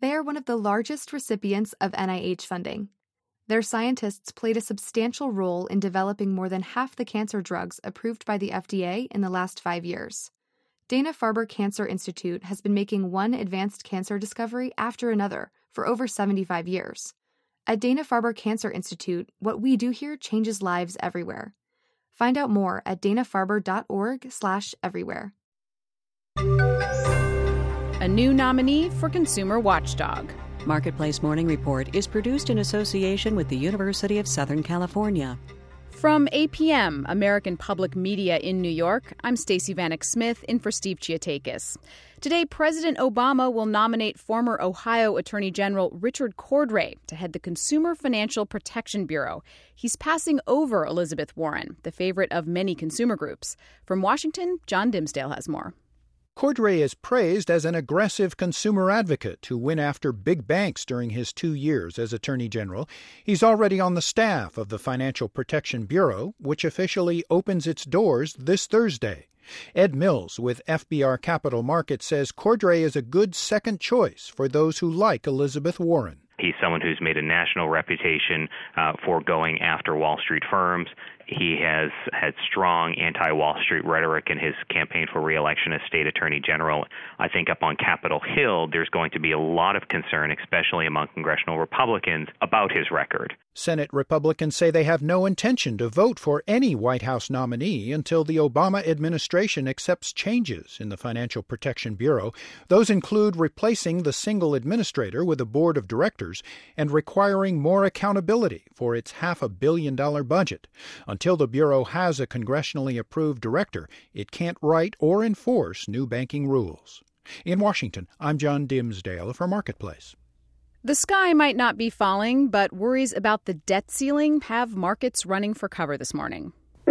They are one of the largest recipients of NIH funding. Their scientists played a substantial role in developing more than half the cancer drugs approved by the FDA in the last 5 years. Dana-Farber Cancer Institute has been making one advanced cancer discovery after another for over 75 years. At Dana-Farber Cancer Institute, what we do here changes lives everywhere. Find out more at danafarber.org/everywhere. A new nominee for Consumer Watchdog. Marketplace Morning Report is produced in association with the University of Southern California. From APM, American Public Media in New York, I'm Stacey Vanek Smith in for Steve Chiotakis. Today, President Obama will nominate former Ohio Attorney General Richard Cordray to head the Consumer Financial Protection Bureau. He's passing over Elizabeth Warren, the favorite of many consumer groups. From Washington, John Dimsdale has more. Cordray is praised as an aggressive consumer advocate who went after big banks during his 2 years as Attorney General. He's already on the staff of the Financial Protection Bureau, which officially opens its doors this Thursday. Ed Mills with FBR Capital Markets says Cordray is a good second choice for those who like Elizabeth Warren. He's someone who's made a national reputation for going after Wall Street firms. He has had strong anti-Wall Street rhetoric in his campaign for re-election as state attorney general. I think up on Capitol Hill, there's going to be a lot of concern, especially among congressional Republicans, about his record. Senate Republicans say they have no intention to vote for any White House nominee until the Obama administration accepts changes in the Financial Protection Bureau. Those include replacing the single administrator with a board of directors and requiring more accountability for its $500 million budget. Until the Bureau has a congressionally approved director, it can't write or enforce new banking rules. In Washington, I'm John Dimsdale for Marketplace. The sky might not be falling, but worries about the debt ceiling have markets running for cover this morning.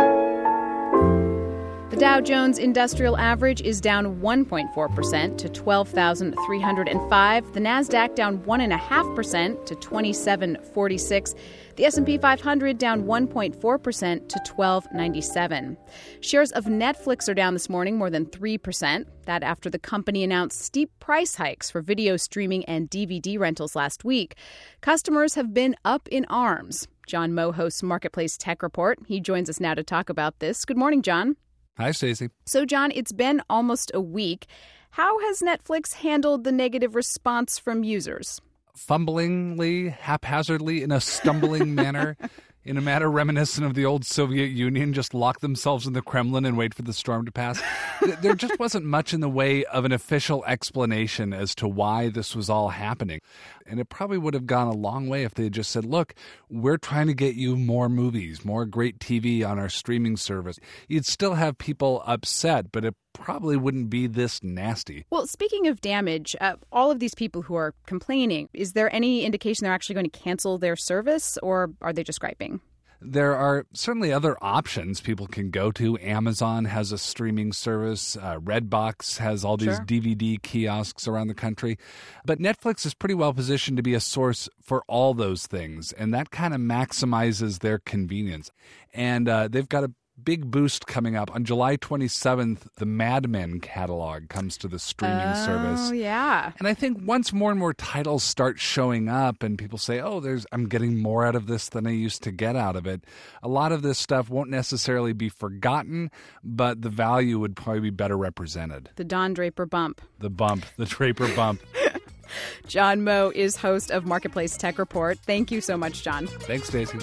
The Dow Jones Industrial Average is down 1.4% to 12,305. The Nasdaq down 1.5% to 2746. The S&P 500 down 1.4% to 1297. Shares of Netflix are down this morning more than 3%. That after the company announced steep price hikes for video streaming and DVD rentals last week. Customers have been up in arms. John Moe hosts Marketplace Tech Report. He joins us now to talk about this. Good morning, John. Hi, Stacey. So, John, it's been almost a week. How has Netflix handled the negative response from users? Fumblingly, haphazardly, in a stumbling manner, in a manner reminiscent of the old Soviet Union, just lock themselves in the Kremlin and wait for the storm to pass. There just wasn't much in the way of an official explanation as to why this was all happening. And it probably would have gone a long way if they had just said, look, we're trying to get you more movies, more great TV on our streaming service. You'd still have people upset, but it probably wouldn't be this nasty. Well, speaking of damage, all of these people who are complaining, is there any indication they're actually going to cancel their service, or are they just griping? There are certainly other options people can go to. Amazon has a streaming service. Redbox has all these DVD kiosks around the country. But Netflix is pretty well positioned to be a source for all those things, and that kind of maximizes their convenience. And they've got a big boost coming up. On July 27th, the Mad Men catalog comes to the streaming service. Oh, yeah. And I think once more and more titles start showing up and people say, I'm getting more out of this than I used to get out of it, a lot of this stuff won't necessarily be forgotten, but the value would probably be better represented. The Don Draper bump. The Draper bump. John Moe is host of Marketplace Tech Report. Thank you so much, John. Thanks, Stacey.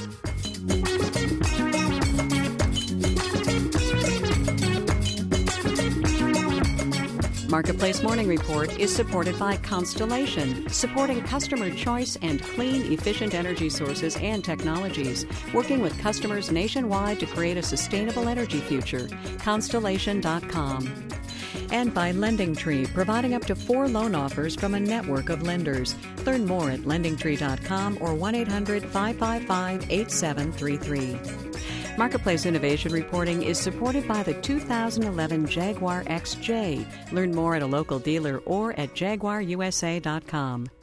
Marketplace Morning Report is supported by Constellation, supporting customer choice and clean, efficient energy sources and technologies, working with customers nationwide to create a sustainable energy future. Constellation.com. And by LendingTree, providing up to 4 loan offers from a network of lenders. Learn more at LendingTree.com or 1-800-555-8733. Marketplace Innovation Reporting is supported by the 2011 Jaguar XJ. Learn more at a local dealer or at jaguarusa.com.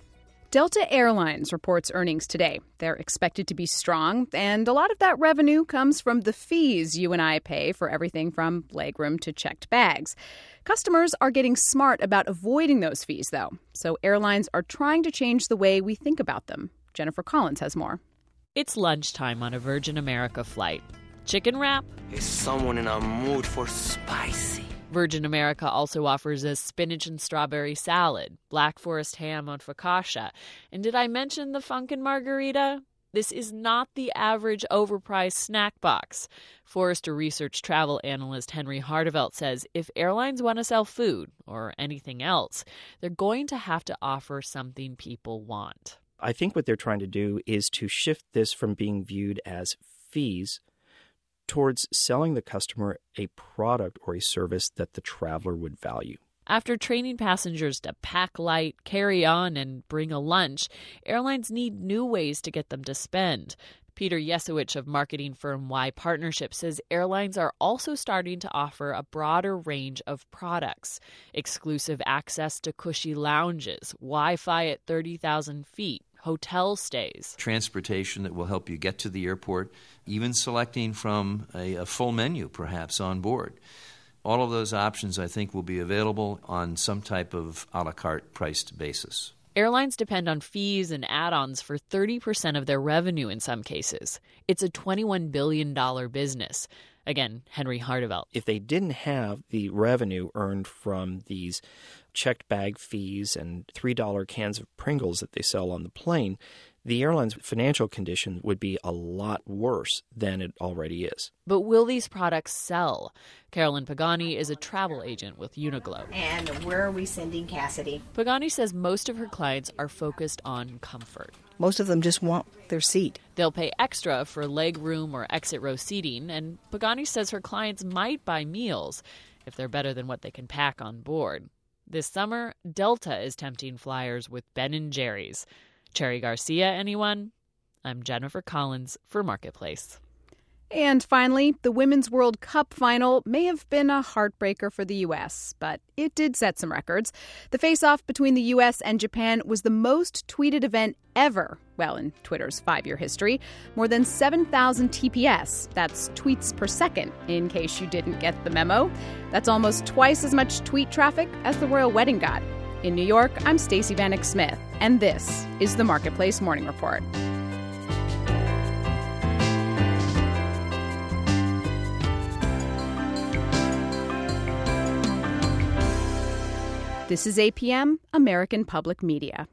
Delta Airlines reports earnings today. They're expected to be strong, and a lot of that revenue comes from the fees you and I pay for everything from legroom to checked bags. Customers are getting smart about avoiding those fees, though, so airlines are trying to change the way we think about them. Jennifer Collins has more. It's lunchtime on a Virgin America flight. Chicken wrap? Is someone in a mood for spicy? Virgin America also offers a spinach and strawberry salad, Black Forest ham on focaccia. And did I mention the Funkin' Margarita? This is not the average overpriced snack box. Forrester Research travel analyst Henry Hardevelt says if airlines want to sell food or anything else, they're going to have to offer something people want. I think what they're trying to do is to shift this from being viewed as fees towards selling the customer a product or a service that the traveler would value. After training passengers to pack light, carry on, and bring a lunch, airlines need new ways to get them to spend. Peter Yesowich of marketing firm Y Partnership says airlines are also starting to offer a broader range of products. Exclusive access to cushy lounges, Wi-Fi at 30,000 feet, hotel stays. Transportation that will help you get to the airport, even selecting from a full menu perhaps on board. All of those options, I think, will be available on some type of a la carte priced basis. Airlines depend on fees and add-ons for 30% of their revenue in some cases. It's a $21 billion business. Again, Henry Hardevelt. If they didn't have the revenue earned from these checked bag fees and $3 cans of Pringles that they sell on the plane, the airline's financial condition would be a lot worse than it already is. But will these products sell? Carolyn Pagani is a travel agent with Uniglobe. And where are we sending Cassidy? Pagani says most of her clients are focused on comfort. Most of them just want their seat. They'll pay extra for leg room or exit row seating, and Pagani says her clients might buy meals if they're better than what they can pack on board. This summer, Delta is tempting flyers with Ben & Jerry's. Cherry Garcia, anyone? I'm Jennifer Collins for Marketplace. And finally, the Women's World Cup final may have been a heartbreaker for the U.S., but it did set some records. The face-off between the U.S. and Japan was the most tweeted event ever, well, in Twitter's 5-year history. More than 7,000 TPS, that's tweets per second, in case you didn't get the memo. That's almost twice as much tweet traffic as the royal wedding got. In New York, I'm Stacey Vanek Smith, and this is the Marketplace Morning Report. This is APM, American Public Media.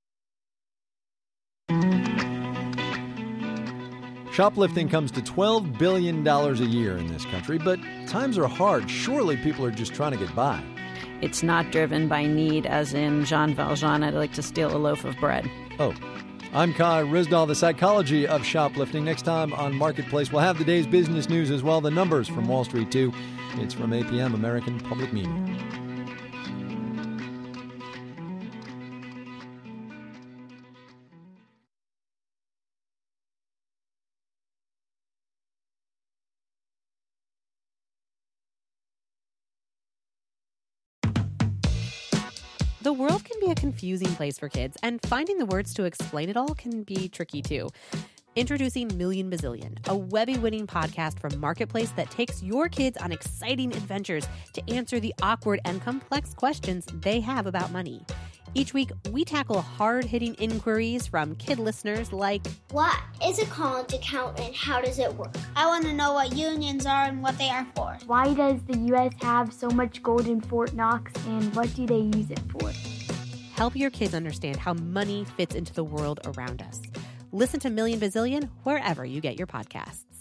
Shoplifting comes to $12 billion a year in this country, but times are hard. Surely people are just trying to get by. It's not driven by need, as in Jean Valjean, I'd like to steal a loaf of bread. Oh, I'm Kai Ryssdal, the psychology of shoplifting. Next time on Marketplace, we'll have the day's business news as well, the numbers from Wall Street, too. It's from APM, American Public Media. The world can be a confusing place for kids, and finding the words to explain it all can be tricky, too. Introducing Million Bazillion, a Webby-winning podcast from Marketplace that takes your kids on exciting adventures to answer the awkward and complex questions they have about money. Each week, we tackle hard-hitting inquiries from kid listeners like, what is a college account and how does it work? I want to know what unions are and what they are for. Why does the U.S. have so much gold in Fort Knox and what do they use it for? Help your kids understand how money fits into the world around us. Listen to Million Bazillion wherever you get your podcasts.